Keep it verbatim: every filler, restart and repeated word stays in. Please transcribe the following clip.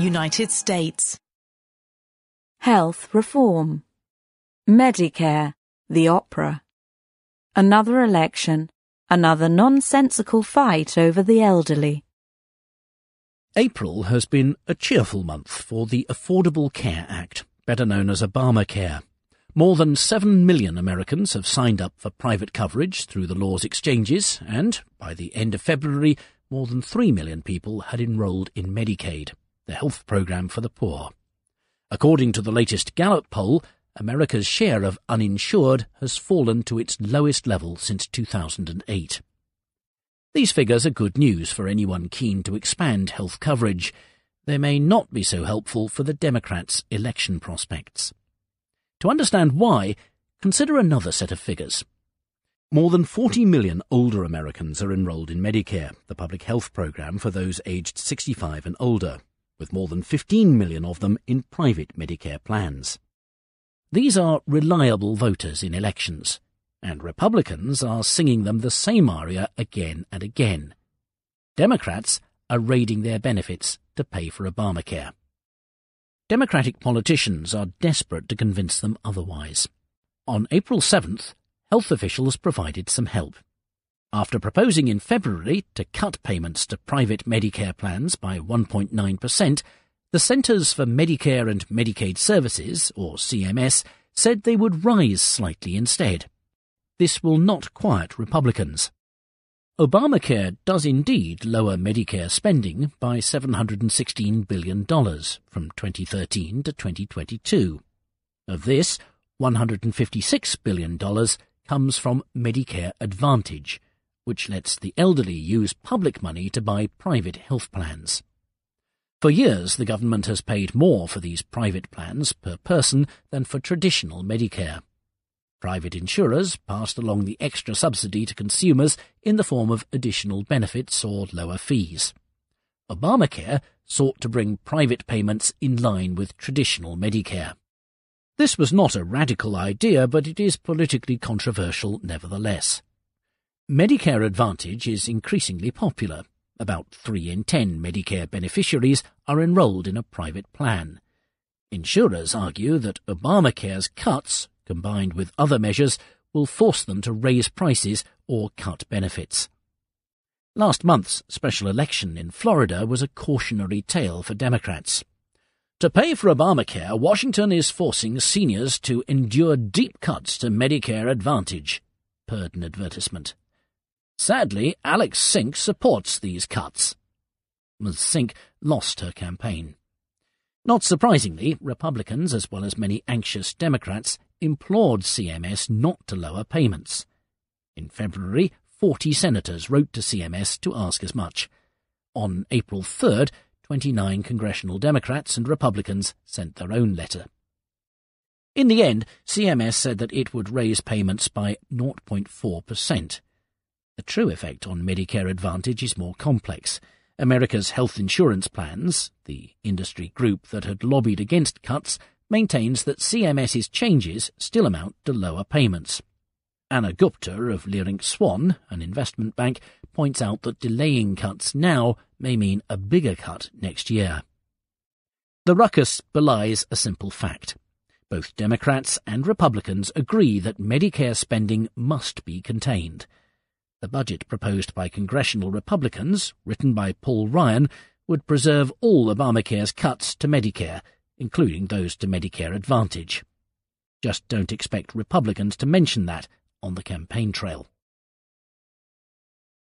United States. Health reform. Medicare, the opera. Another election, another nonsensical fight over the elderly. April has been a cheerful month for the Affordable Care Act, better known as Obamacare. More than seven million Americans have signed up for private coverage through the law's exchanges, and by the end of February, more than three million people had enrolled in Medicaid, the health program for the poor. According to the latest Gallup poll, America's share of uninsured has fallen to its lowest level since two thousand eight. These figures are good news for anyone keen to expand health coverage. They may not be so helpful for the Democrats' election prospects. To understand why, consider another set of figures. More than forty million older Americans are enrolled in Medicare, the public health program for those aged sixty-five and older, with more than fifteen million of them in private Medicare plans. These are reliable voters in elections, and Republicans are singing them the same aria again and again. Democrats are raiding their benefits to pay for Obamacare. Democratic politicians are desperate to convince them otherwise. On April seventh, health officials provided some help. After proposing in February to cut payments to private Medicare plans by one point nine percent, the Centers for Medicare and Medicaid Services, or C M S, said they would rise slightly instead. This will not quiet Republicans. Obamacare does indeed lower Medicare spending by seven hundred sixteen billion dollars from twenty thirteen to twenty twenty-two. Of this, one hundred fifty-six billion dollars comes from Medicare Advantage, which lets the elderly use public money to buy private health plans. For years, the government has paid more for these private plans per person than for traditional Medicare. Private insurers passed along the extra subsidy to consumers in the form of additional benefits or lower fees. Obamacare sought to bring private payments in line with traditional Medicare. This was not a radical idea, but it is politically controversial nevertheless. Medicare Advantage is increasingly popular. About three in ten Medicare beneficiaries are enrolled in a private plan. Insurers argue that Obamacare's cuts, combined with other measures, will force them to raise prices or cut benefits. Last month's special election in Florida was a cautionary tale for Democrats. To pay for Obamacare, Washington is forcing seniors to endure deep cuts to Medicare Advantage, purred an advertisement. Sadly, Alex Sink supports these cuts. Miz Sink lost her campaign. Not surprisingly, Republicans, as well as many anxious Democrats, implored C M S not to lower payments. In February, forty senators wrote to C M S to ask as much. On April third, twenty-nine congressional Democrats and Republicans sent their own letter. In the end, C M S said that it would raise payments by zero point four percent. The true effect on Medicare Advantage is more complex. America's health insurance plans, the industry group that had lobbied against cuts, maintains that CMS's changes still amount to lower payments. Anna Gupta of Leerink Swan, an investment bank, points out that delaying cuts now may mean a bigger cut next year. The ruckus belies a simple fact. Both Democrats and Republicans agree that Medicare spending must be contained. The budget proposed by congressional Republicans, written by Paul Ryan, would preserve all Obamacare's cuts to Medicare, including those to Medicare Advantage. Just don't expect Republicans to mention that on the campaign trail.